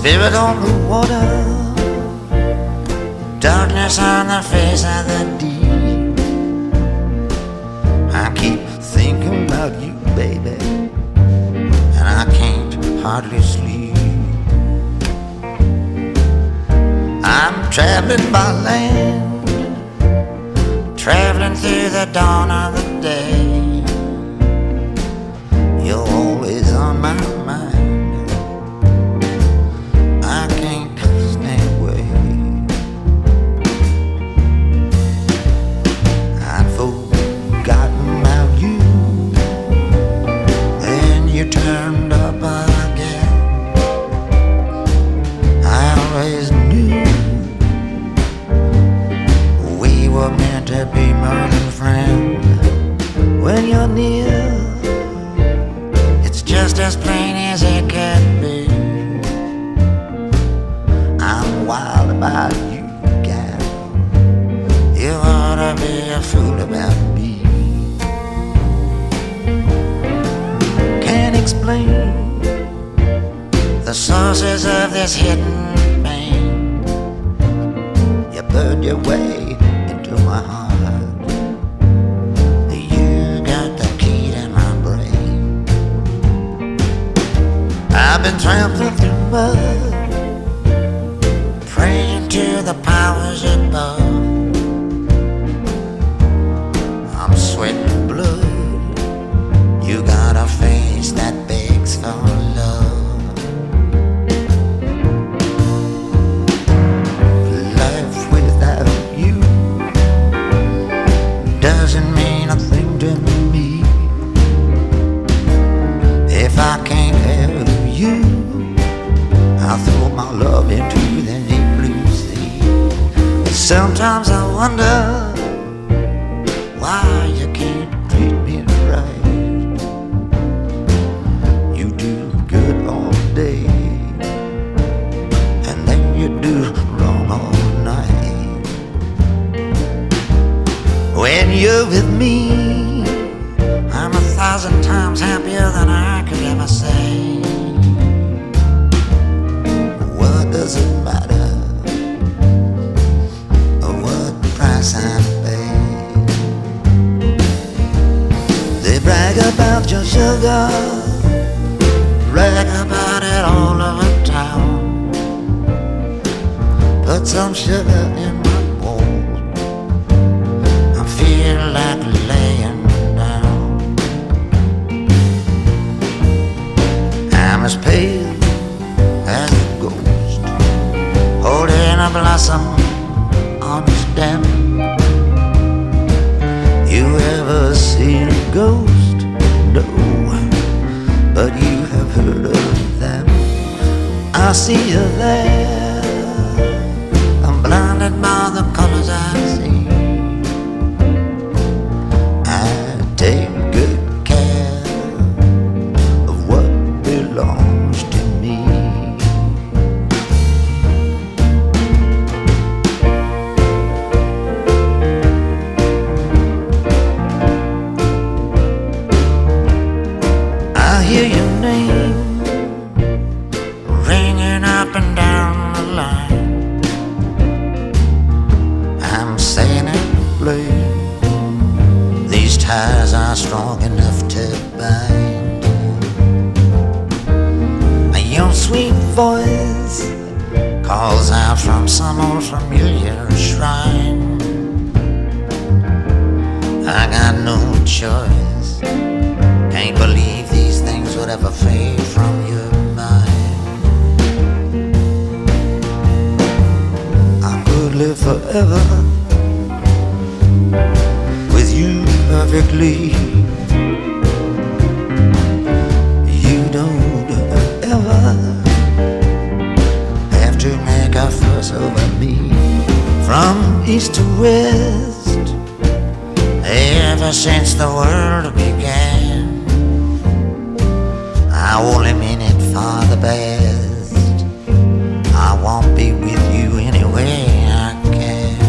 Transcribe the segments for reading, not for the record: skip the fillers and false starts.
Spirit on the water, darkness on the face of the deep. I keep thinking about you, baby, and I can't hardly sleep. I'm traveling by land, traveling through the dawn of the day. You're always on my mind, I can't stay away. I'd forgotten about you, and you turned up again. I always knew we were meant to be more than friends. When you're near, it's just as plain as it can be. I'm wild about you, gal. You ought to be a fool about me. Can't explain the sources of this hidden pain. You burned your way into my heart. You got the key to my brain. I've been trampling through mud, praying to the powers above. I'm sweating blood. You got a face that begs for love. Life without you doesn't mean a thing to me. If I can't have you, I'll throw my love into the deep blue sea. Sometimes I wonder why you can't treat me right. You do good all day, and then you do wrong all night. When you're with me, I'm 1,000 times happier than I could ever say. What does it matter what price I pay? They brag about your sugar, brag about it all over town. Put some sugar in my bowl, I feel like laying down. I'm as pale as a ghost, holding a blossom on a stem. You ever seen a ghost? No, but you have heard of them. I see you there, I'm blinded by the colors I see. I take good care of what belongs to me. I hear your name ringing up and down the line. I'm saying it plain, these ties are strong enough to bind. Your sweet voice calls out from some old familiar shrine. I got no choice, can't believe these things would ever fade from your mind. I could live forever with you perfectly. You don't ever have to make a fuss over me. From east to west, ever since the world began, I only mean it for the best. I won't be with you any way I can.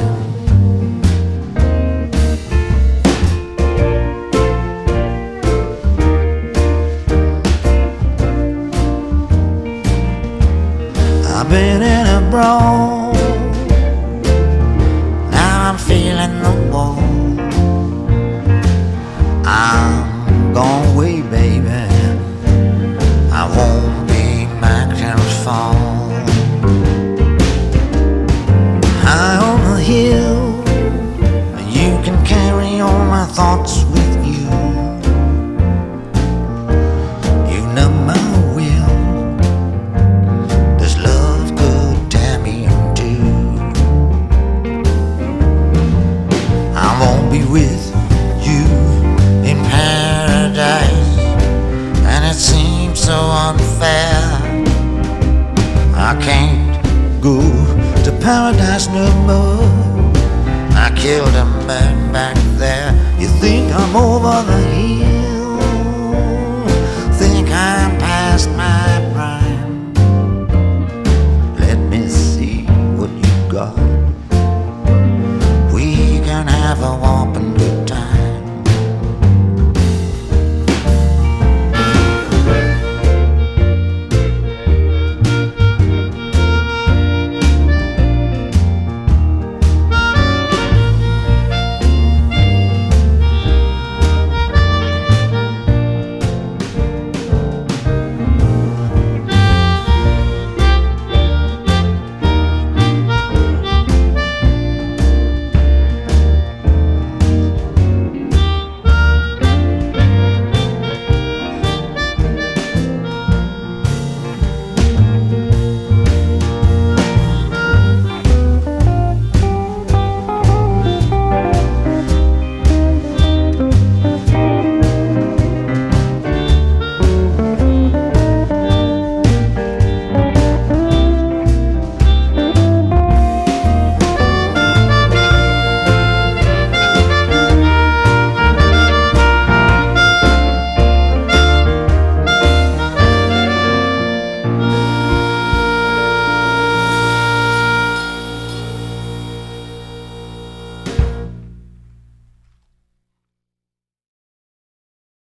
wrong. Now I'm feeling the wall. I'm gone away, baby. I won't be back till it's fall. High on the hill, you can carry all my thoughts with you. You know my will. This love could tear me in two. I won't be with you in paradise, and it seems so unfair. I can't go to paradise no more. I killed a man back there. You think I'm over the hill?